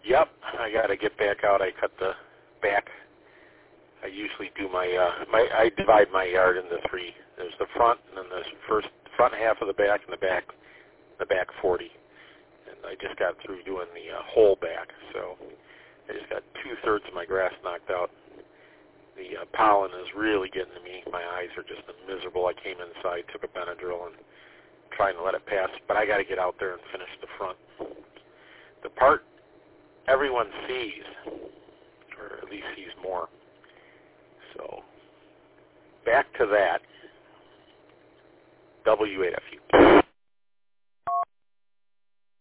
Yep, I got to get back out. I cut the back. I usually do I divide my yard into three. There's the front, and then there's front half of the back, and the back 40. And I just got through doing the whole back, so I just got 2/3 of my grass knocked out. The pollen is really getting to me. My eyes are just miserable. I came inside, took a Benadryl, and trying to let it pass, but I got to get out there and finish the front. The part everyone sees, or at least sees more. So, back to that. WAFU.